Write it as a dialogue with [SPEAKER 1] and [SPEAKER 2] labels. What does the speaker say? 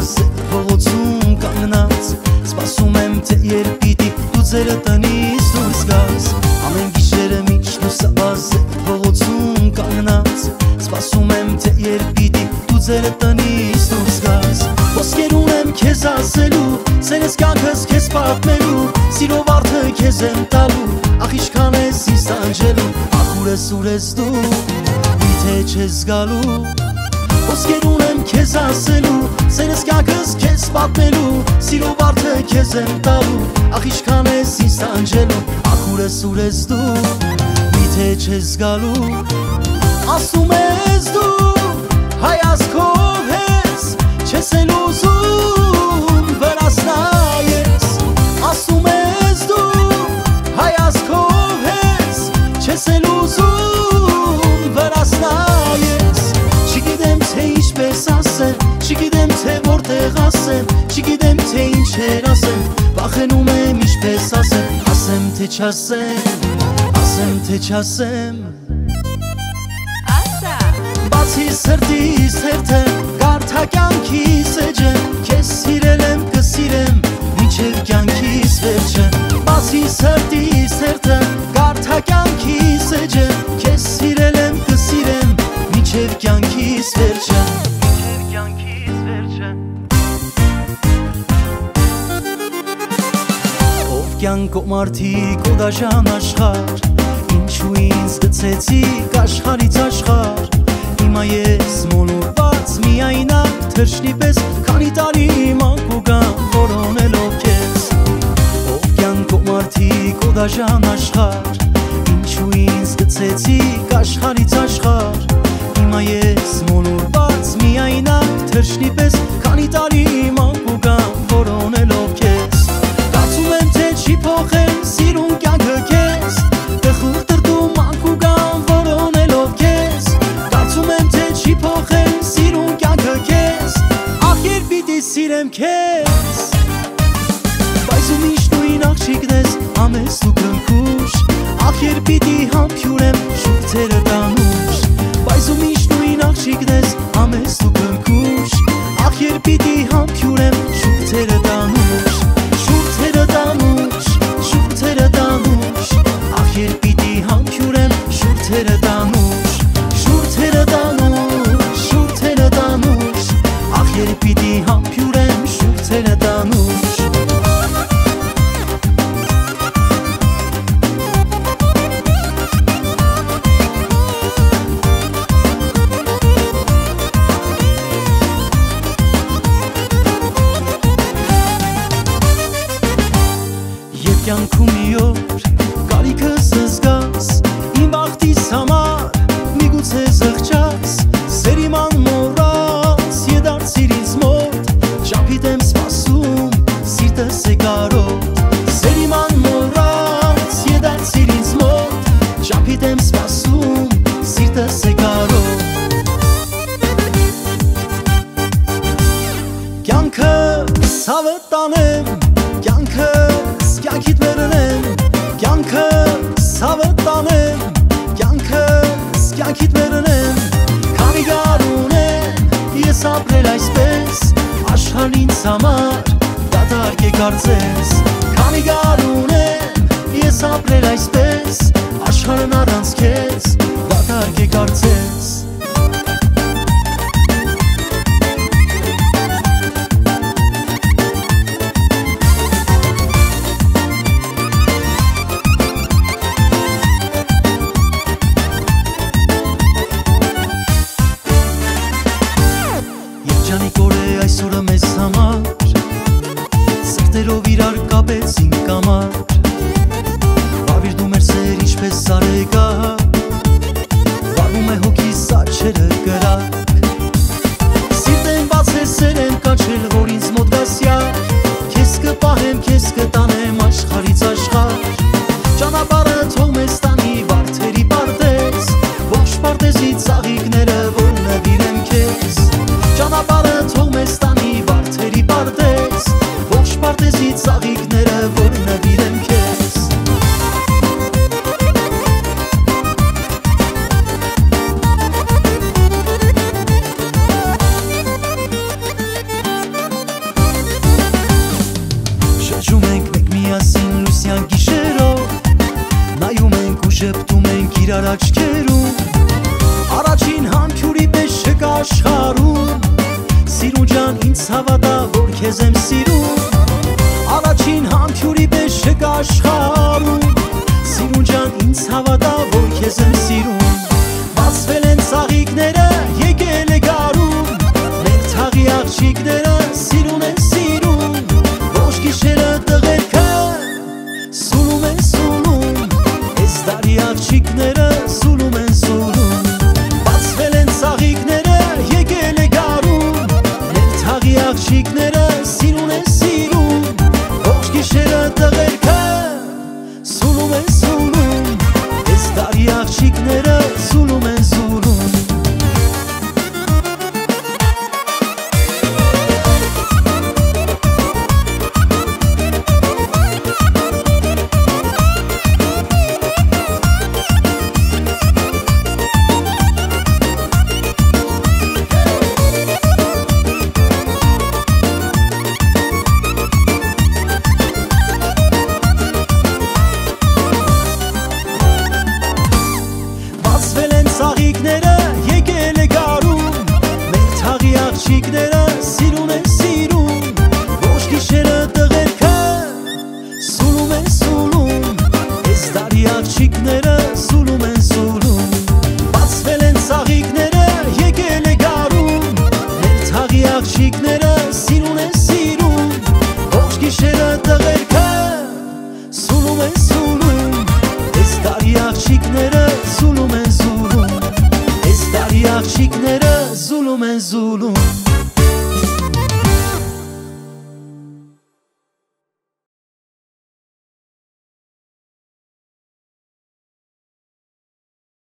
[SPEAKER 1] սեր փողոցում կանգնած Սպասում եմ թե երբ պիտի դու ձերը տնից դուրս գաս Ամեն գիշերը միշտ լուսաբաց սեր փողոցում կանգնած Սպասում եմ թե երբ պիտի դու ձերը տնից դուրս գաս Ոսկեր ունեմ քեզ ասելու Սերս կյանքս քեզ պատմելու Սիրով արդը քեզ եմ տալու Ախ ինչքան ես ինձ տանջելու Ախուրս ուր ես դու Միթե չես գալու Ոսկեր ունեմ քեզ ասելու Սերս կյանքս քեզ պատմելու Սիրով արդը քեզ եմ տալու Ախ ինչքան ես ինձ տանջելու Ախուրս ուր ես դու Միթե չես գալու Ասում ես դու հայացքով ես Չես էլ ուզում վրաս նայես Ասում ես դու հայացքով ես Չես էլ ուզում վրաս նայես Չգիտեմ թե ինչպես ասեմ Չգիտեմ թե որտեղ ասեմ Չգիտեմ թե ինչեր ասեմ Վախենում եմ ինչպես ասեմ Ասեմ թե չասեմ Ասեմ թե չասեմ Բացի սրտիս հերթը Կարդա կյանքիս էջը Քեզ սիրել եմ կսիրեմ Մինչև կյանքիս վերջը Բացի սրտիս հերթը Կարդա կյանքիս էջը Քեզ սիրել եմ կսիրեմ Մինչև կյանքիս վերջը Մինչև կյանքիս վերջը Ով կյանքո մարդիկ ու դաժան աշխարհ Ինչու ինձ գցեցիք աշխարհից աշխարհ Հիմա ես մոլորված միայնակ թրջնի պես Քանի տարի մանկու կամ որոնելով քեզ Ով կյանքո մարդիկ ու դաժան աշխարհ Ինչու ինձ գցեցիք աշխարհից աշխարհ Հիմա ես մոլորված միայնակ թրջնի պես Քանի տարի մանկու կամ որոնելով քեզ Կարծում եմ թե չի փոխեմ սիրուն կյանքը քեզ Տխուր տրտում մանկու կամ որոնելով քեզ Կարծում եմ թե չի փոխեմ սիրուն կյանքը քեզ Ախ երբ պիտի սիրեմ քեզ Բայց ու միշտ նույն աղջիկն ես ամես ու կնքուշ Ախ երբ պիտի համբյուրեմ շուրթերը տանուշ Բայց ու միշտ նույն աղջիկն ես ամես ու կնքուշ Ախ երբ պիտի համբյուրեմ շուրթերը տանուշ Շուրթերը տանուշ, շուրթերը տանուշ Ախ երբ պիտի համբյուրեմ շուրթերը տանուշ Շուրթերը տանուշ, շուրթերը տանուշ Ախ երբ պիտի համբյուրեմ շուրթերը տանուշ Կյանքում մի օր կարիքս զգաս Իմ բախտիս համար միգուցե զղջաս Սերիման մոռաս եդարձիր ինձ մոտ Ճապիտ եմ սպասում սիրտս է կարոտ Սերիման մոռաս եդարձիր ինձ մոտ Ճապիտ եմ սպասում սիրտս է կարոտ Կյանքս հավը տանեմ Կյանքս կյանքիդ վերնեմ Կյանքս հավը տանեմ Կյանքս կյանքիդ վերնեմ Քանի գար ունեմ ես ապրել այսպես Աշխարհն ինձ համար դատարկ է կարծես Քանի գար ունեմ ես ապրել այսպես Աշխարհն առանց քեզ դատարկ է կարծես Այսօրը մեզ համար Սրտերով իրար կապեցինք կամար Վարվիր դու մեր սեր ինչպես սարեկա Վարվում է հոգիս աշխարհում Սիրուն ջան ինձ հավատա որ քեզ եմ սիրում Առաջին համբյուրի պես չկա աշխարհում Սիրուն ջան ինձ հավատա որ քեզ եմ սիրում Բացվել են ծաղիկները եկել է գարուն Մեր թաղի աղջիկները սիրուն են սիրում Ոչ գիշերը տղերքը սուլում են սուլում Այս տարի աղջիկները սուլում են սուլում Բացվել են ծաղիկները եկել է գարուն Մեր թաղի աղջիկները սիրուն են սիրում Ոչ գիշերը տղերքը սուլում են սուլում Այս տարի աղջիկները սուլում են սուլում Ծաղիկները եկել է գարուն Մեր թաղի աղջիկները սիրուն են սիրում Ոչ գիշերը տղերքը սուլում են սուլում Այս տարի աղջիկները սուլում են սուլում Բացվել են ծաղիկները եկել է գարուն Մեր թաղի աղջիկները սիրուն են սիրում Ոչ գիշերը տղերքը սուլում են սուլում Այս տարի աղջիկները սուլում են սուլում Աղջիկները զուլում են զուլում